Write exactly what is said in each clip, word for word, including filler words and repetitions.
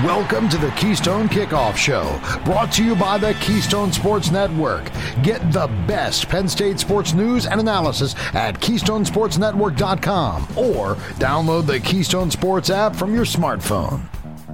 Welcome to the Keystone Kickoff Show, brought to you by the Keystone Sports Network. Get the best Penn State sports news and analysis at keystone sports network dot com or download the Keystone Sports app from your smartphone.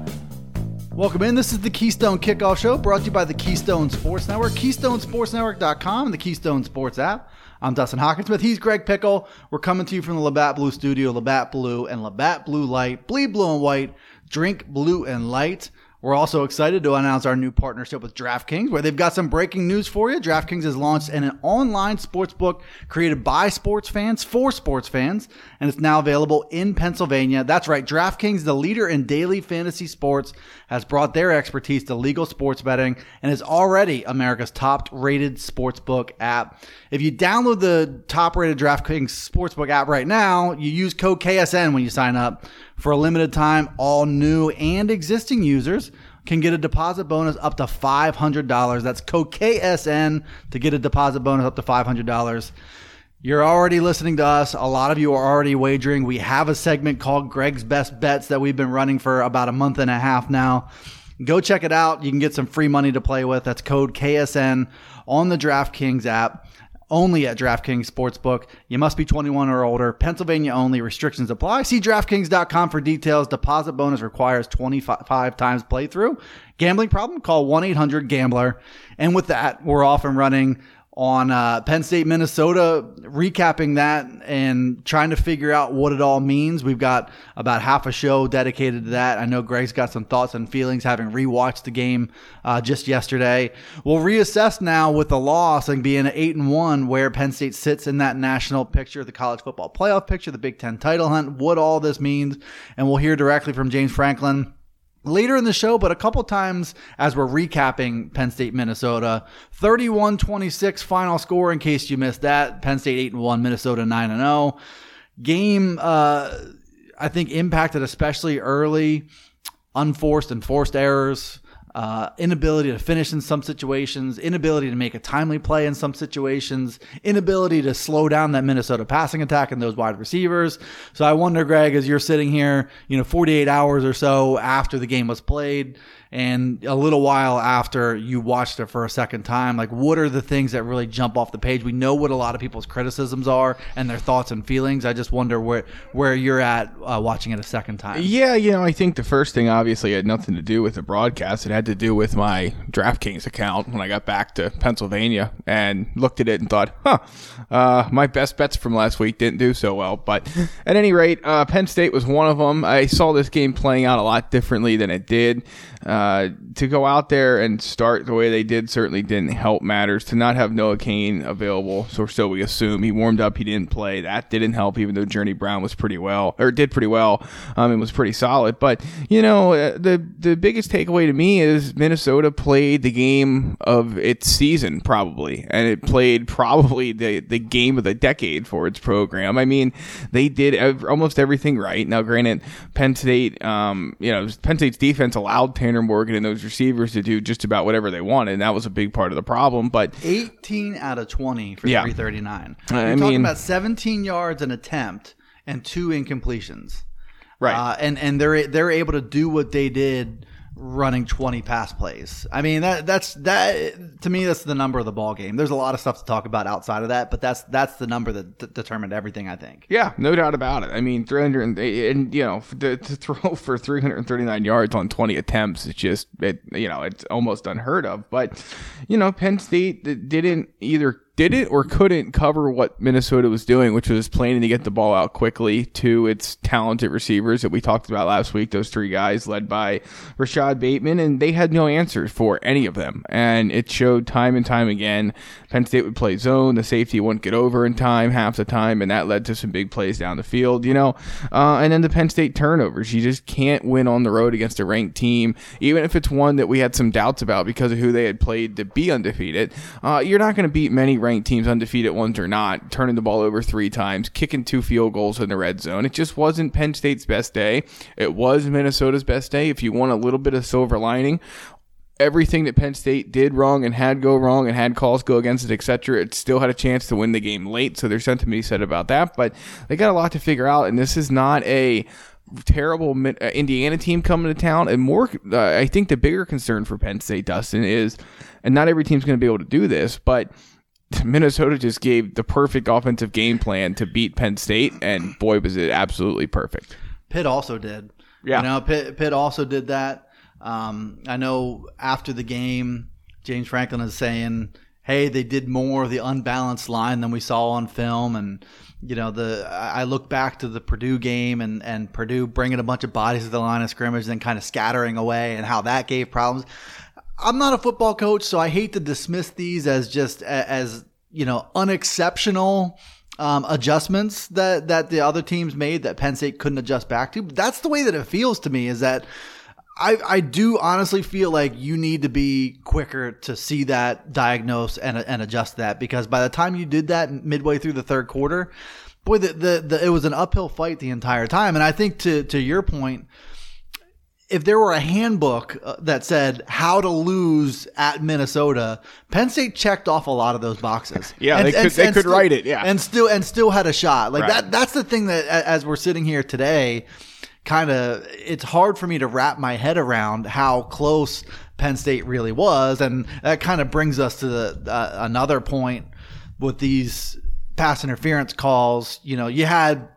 Welcome in. This is the Keystone Kickoff Show, brought to you by the Keystone Sports Network, keystone sports network dot com, and the Keystone Sports app. I'm Dustin Hawkinsmith. He's Greg Pickle. We're coming to you from the Labatt Blue Studio, Labatt Blue and Labatt Blue Light. Bleed blue and white. Drink blue and light. We're also excited to announce our new partnership with DraftKings, where they've got some breaking news for you. DraftKings has launched an online sportsbook created by sports fans for sports fans, and it's now available in Pennsylvania. That's right. DraftKings, the leader in daily fantasy sports, has brought their expertise to legal sports betting and is already America's top-rated sportsbook app. If you download the top-rated DraftKings sportsbook app right now, you use code K S N when you sign up. For a limited time, all new and existing users can get a deposit bonus up to five hundred dollars. That's code K S N to get a deposit bonus up to five hundred dollars. You're already listening to us. A lot of you are already wagering. We have a segment called Greg's Best Bets that we've been running for about a month and a half now. Go check it out. You can get some free money to play with. That's code K S N on the DraftKings app. Only at DraftKings Sportsbook. You must be twenty-one or older. Pennsylvania only. Restrictions apply. See DraftKings dot com for details. Deposit bonus requires twenty-five times playthrough. Gambling problem? Call one eight hundred gambler. And with that, we're off and running on uh, Penn State, Minnesota, recapping that and trying to figure out what it all means. We've got about half a show dedicated to that. I know Greg's got some thoughts and feelings having rewatched the game uh, just yesterday. We'll reassess now with the loss and being eight and one, where Penn State sits in that national picture, the college football playoff picture, the Big Ten title hunt, what all this means. And we'll hear directly from James Franklin later in the show, but a couple times as we're recapping Penn State, Minnesota. thirty-one twenty-six final score in case you missed that. Penn State eight and one, Minnesota nine and oh. Game, uh, I think, impacted especially early, unforced and forced errors, uh, inability to finish in some situations, inability to make a timely play in some situations, inability to slow down that Minnesota passing attack and those wide receivers. So I wonder, Greg, as you're sitting here, you know, forty-eight hours or so after the game was played and a little while after you watched it for a second time, like, what are the things that really jump off the page? We know what a lot of people's criticisms are and their thoughts and feelings. I just wonder where where you're at uh, watching it a second time. Yeah, you know, I think the first thing obviously had nothing to do with the broadcast. It had to do with my DraftKings account when I got back to Pennsylvania and looked at it and thought, huh, uh, my best bets from last week didn't do so well. But at any rate, uh, Penn State was one of them. I saw this game playing out a lot differently than it did. Uh, to go out there and start the way they did certainly didn't help matters. To not have Noah Cain available, so so we assume he warmed up, he didn't play. That didn't help, even though Journey Brown was pretty well, or did pretty well, um, and was pretty solid. But you know, uh, the the biggest takeaway to me is Minnesota played the game of its season probably, and it played probably the the game of the decade for its program. I mean, they did ev- almost everything right. Now, granted, Penn State, um, you know, Penn State's defense allowed Tanner Morgan and those receivers to do just about whatever they wanted, and that was a big part of the problem. But eighteen out of twenty for yeah. three thirty-nine. You're You're I talking mean, about seventeen yards an attempt and two incompletions. Right. Uh, and and they're they're able to do what they did running twenty pass plays. I mean, that that's that to me, that's the number of the ball game. There's a lot of stuff to talk about outside of that, but that's that's the number that d- determined everything, I think. Yeah, no doubt about it. I mean, three hundred and, and you know, to, to throw for three hundred thirty-nine yards on twenty attempts, it's just it you know, it's almost unheard of. But you know, Penn State didn't either didn't or couldn't cover what Minnesota was doing, which was planning to get the ball out quickly to its talented receivers that we talked about last week, those three guys led by Rashad Bateman, and they had no answers for any of them. And it showed time and time again. Penn State would play zone, the safety wouldn't get over in time half the time, and that led to some big plays down the field, you know. Uh, and then the Penn State turnovers. You just can't win on the road against a ranked team, even if it's one that we had some doubts about because of who they had played to be undefeated. Uh, you're not going to beat many ranked teams, undefeated ones or not, turning the ball over three times, kicking two field goals in the red zone. It just wasn't Penn State's best day. It was Minnesota's best day. If you want a little bit of silver lining, everything that Penn State did wrong and had go wrong and had calls go against it, et cetera, it still had a chance to win the game late. So there's something to be said about that. But they got a lot to figure out, and this is not a terrible Indiana team coming to town. And more, uh, I think the bigger concern for Penn State, Dustin, is, and not every team's going to be able to do this, but Minnesota just gave the perfect offensive game plan to beat Penn State, and boy, was it absolutely perfect. Pitt also did. Yeah. You know, Pitt, Pitt also did that. Um, I know after the game, James Franklin is saying, hey, they did more of the unbalanced line than we saw on film. And, you know, the I look back to the Purdue game and, and Purdue bringing a bunch of bodies to the line of scrimmage and then kind of scattering away and how that gave problems. I'm not a football coach, so I hate to dismiss these as just as, you know, unexceptional um, adjustments that, that the other teams made that Penn State couldn't adjust back to. But that's the way that it feels to me, is that I, I do honestly feel like you need to be quicker to see that, diagnose, and and adjust that, because by the time you did that midway through the third quarter, boy, the, the, the it was an uphill fight the entire time. And I think to to your point, if there were a handbook that said how to lose at Minnesota, Penn State checked off a lot of those boxes. Yeah, and, they could, and, they and could still, write it. Yeah, and still and still had a shot. Like right. that. That's the thing that, as we're sitting here today, kind of, it's hard for me to wrap my head around how close Penn State really was. And that kind of brings us to the, uh, another point with these pass interference calls. You know, you had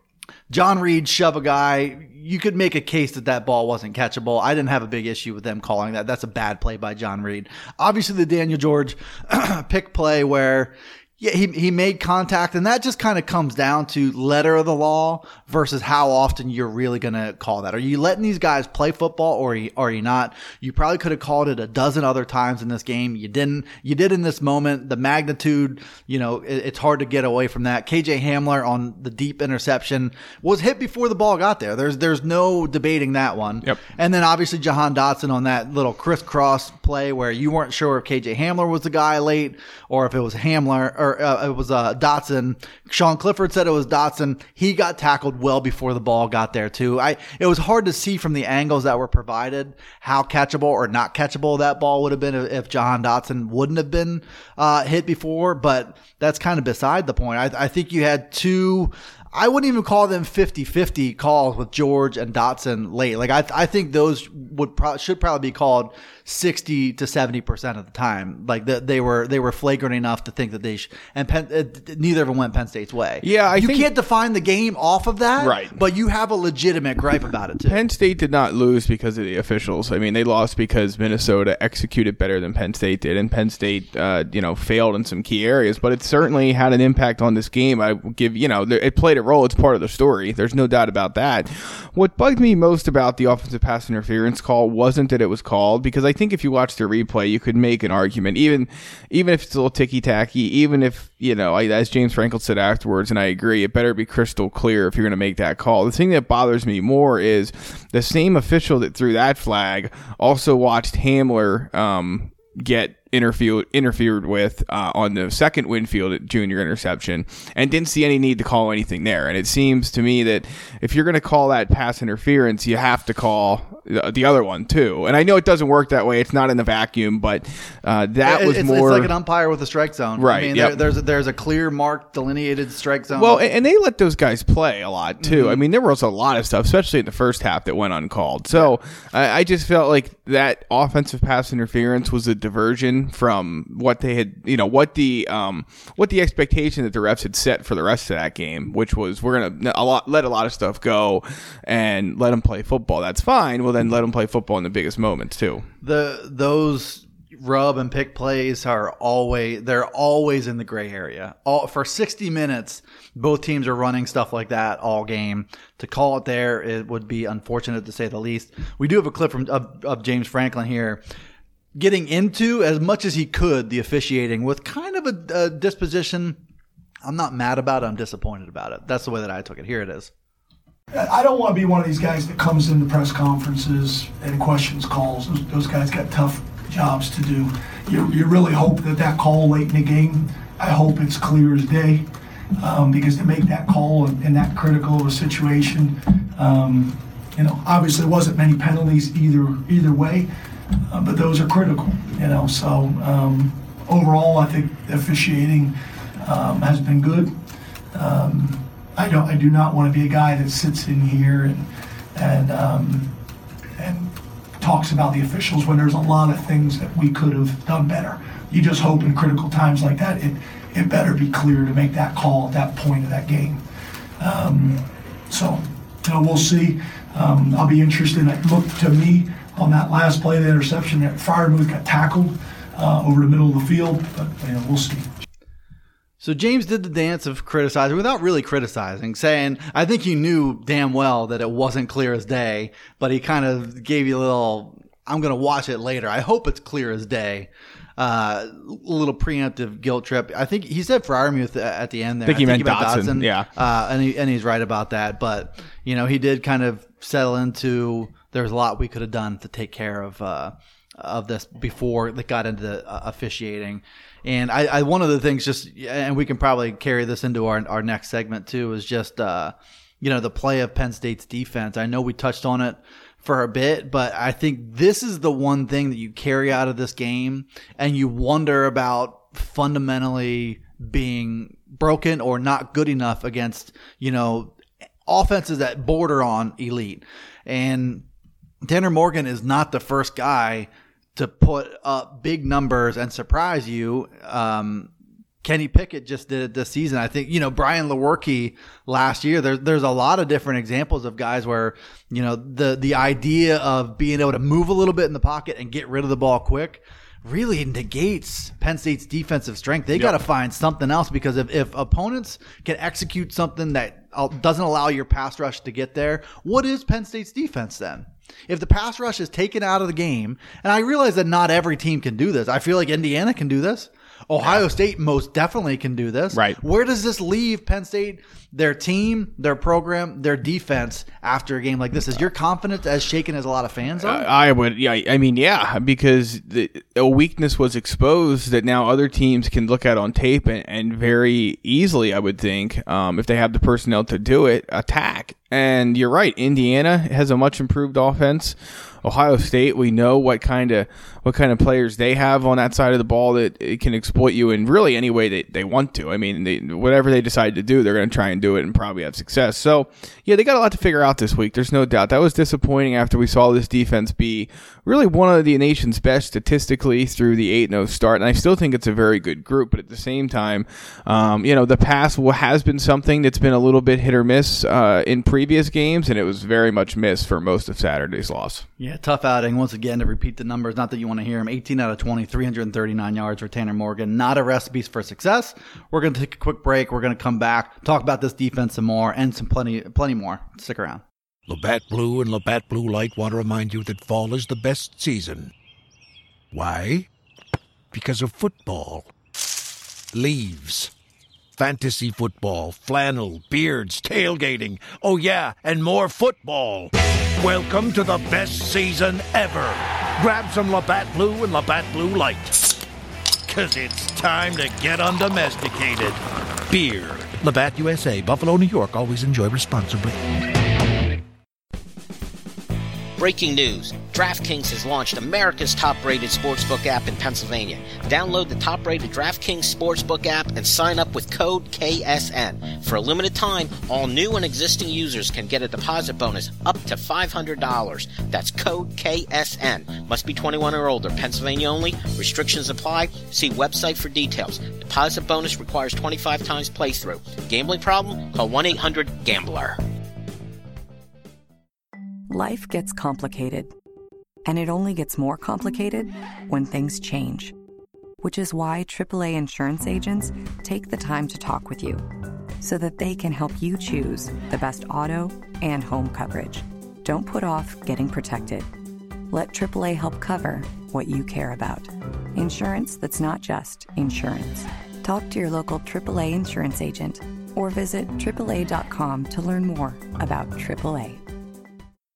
John Reed shove a guy. You could make a case that that ball wasn't catchable. I didn't have a big issue with them calling that. That's a bad play by John Reed. Obviously, the Daniel George pick play where yeah, he he made contact, and that just kind of comes down to letter of the law versus how often you're really going to call that. Are you letting these guys play football, or are you, or are you not? You probably could have called it a dozen other times in this game. You didn't. You did in this moment. The magnitude, you know, it, it's hard to get away from that. K J Hamler on the deep interception was hit before the ball got there. There's there's no debating that one. Yep. And then obviously Jahan Dotson on that little crisscross play where you weren't sure if K J Hamler was the guy late or if it was Hamler or uh, it was uh, Dotson. Sean Clifford said it was Dotson. He got tackled well before the ball got there too. I it was hard to see from the angles that were provided how catchable or not catchable that ball would have been if Jahan Dotson wouldn't have been uh, hit before. But that's kind of beside the point. I, I think you had two. I wouldn't even call them fifty-fifty calls with George and Dotson late. Like I, I think those would pro- should probably be called sixty to seventy percent of the time. Like the, they were they were flagrant enough to think that they should. And Penn, uh, neither of them went Penn State's way. Yeah, I you think, can't define the game off of that, right? But you have a legitimate gripe about it too. Penn State did not lose because of the officials. I mean, they lost because Minnesota executed better than Penn State did, and Penn State, uh, you know, failed in some key areas. But it certainly had an impact on this game. I will give you know, it played a role. It's part of the story. There's no doubt about that. What bugged me most about the offensive pass interference call wasn't that it was called, because I think if you watch the replay, you could make an argument, even even if it's a little ticky-tacky, even if, you know, as James Franklin said afterwards, and I agree, it better be crystal clear if you're going to make that call. The thing that bothers me more is the same official that threw that flag also watched Hamler um, get interfered interfered with uh, on the second Winfield Junior interception, and didn't see any need to call anything there. And it seems to me that if you're going to call that pass interference, you have to call the other one too. And I know it doesn't work that way. It's not in a vacuum, but uh, that it, was it's, more it's like an umpire with a strike zone. Right. I mean, Yep. there, there's a, there's a clear marked delineated strike zone. Well, and they let those guys play a lot too. Mm-hmm. I mean, there was a lot of stuff, especially in the first half, that went uncalled. So I, I just felt like that offensive pass interference was a diversion from what they had, you know, what the um, what the expectation that the refs had set for the rest of that game, which was we're gonna a lot, let a lot of stuff go and let them play football. That's fine. Well, then let them play football in the biggest moments too. The those rub and pick plays are always they're always in the gray area. All for sixty minutes, both teams are running stuff like that all game. To call it there, it would be unfortunate to say the least. We do have a clip from of, of James Franklin here, getting into as much as he could the officiating with kind of a, a disposition. I'm not mad about it. I'm disappointed about it. That's the way that I took it. Here it is. I don't want to be one of these guys that comes into press conferences and questions calls. Those, those guys got tough jobs to do. You, you really hope that that call late in the game, I hope it's clear as day, um, because to make that call in, in that critical of a situation, um, you know, obviously there wasn't many penalties either either way, uh, but those are critical, you know. So um, overall, I think officiating um, has been good. Um, I don't. I do not want to be a guy that sits in here and and um, and talks about the officials when there's a lot of things that we could have done better. You just hope in critical times like that, it it better be clear to make that call at that point of that game. Um, so, you know, we'll see. Um, I'll be interested. It looked to me on that last play of the interception that Freiermuth got tackled uh, over the middle of the field, but you know, we'll see. So James did the dance of criticizing without really criticizing, saying, I think he knew damn well that it wasn't clear as day, but he kind of gave you a little, I'm going to watch it later. I hope it's clear as day. Uh, a little preemptive guilt trip. I think he said Freiermuth at the end there. I think he, I think meant, he meant Dotson. Dotson. Yeah. Uh, and, he, and he's right about that. But, you know, he did kind of settle into there's a lot we could have done to take care of uh, of this before they got into the, uh, officiating. And I, I, one of the things just, and we can probably carry this into our our next segment too, is just, uh, you know, the play of Penn State's defense. I know we touched on it for a bit, but I think this is the one thing that you carry out of this game and you wonder about fundamentally being broken or not good enough against, you know, offenses that border on elite. And Tanner Morgan is not the first guy to put up big numbers and surprise you. Um, Kenny Pickett just did it this season. I think, you know, Brian Lewerke last year, there's, there's a lot of different examples of guys where, you know, the, the idea of being able to move a little bit in the pocket and get rid of the ball quick really negates Penn State's defensive strength. They yep. got to find something else, because if, if opponents can execute something that doesn't allow your pass rush to get there, what is Penn State's defense then? If the pass rush is taken out of the game, and I realize that not every team can do this. I feel like Indiana can do this. Ohio State most definitely can do this. Right. Where does this leave Penn State, their team, their program, their defense after a game like this? Is your confidence as shaken as a lot of fans are? Uh, I would, yeah. I mean, yeah, because the, a weakness was exposed that now other teams can look at on tape and, and very easily, I would think, um, if they have the personnel to do it, attack. And you're right, Indiana has a much improved offense. Ohio State, we know what kind of what kind of players they have on that side of the ball that it can exploit you in really any way they, they want to. I mean, they, whatever they decide to do, they're going to try and do it and probably have success. So, yeah, they got a lot to figure out this week. There's no doubt. That was disappointing after we saw this defense be really one of the nation's best statistically through the eight and oh start. And I still think it's a very good group. But at the same time, um, you know, the pass has been something that's been a little bit hit or miss uh, in previous games, and it was very much missed for most of Saturday's loss. Yeah, tough outing. Once again, to repeat the numbers, not that you want to hear them, eighteen out of twenty, three hundred thirty-nine yards for Tanner Morgan. Not a recipe for success. We're going to take a quick break. We're going to come back, talk about this defense some more, and some plenty plenty more. Stick around. Labatt Blue and Labatt Blue Light want to remind you that fall is the best season. Why? Because of football. Leaves. Fantasy football, flannel, beards, tailgating. Oh yeah, and more football. Welcome to the best season ever. Grab some Labatt Blue and Labatt Blue Light. Cause it's time to get undomesticated. Beer. Labatt U S A, Buffalo, New York. Always enjoy responsibly. Breaking news. DraftKings has launched America's top-rated sportsbook app in Pennsylvania. Download the top-rated DraftKings sportsbook app and sign up with code K S N. For a limited time, all new and existing users can get a deposit bonus up to five hundred dollars. That's code K S N. Must be twenty-one or older. Pennsylvania only. Restrictions apply. See website for details. Deposit bonus requires twenty-five times playthrough. Gambling problem? Call one eight hundred gambler. Life gets complicated, and it only gets more complicated when things change, which is why triple A insurance agents take the time to talk with you so that they can help you choose the best auto and home coverage. Don't put off getting protected. Let triple A help cover what you care about. Insurance that's not just insurance. Talk to your local triple A insurance agent or visit triple A dot com to learn more about triple A.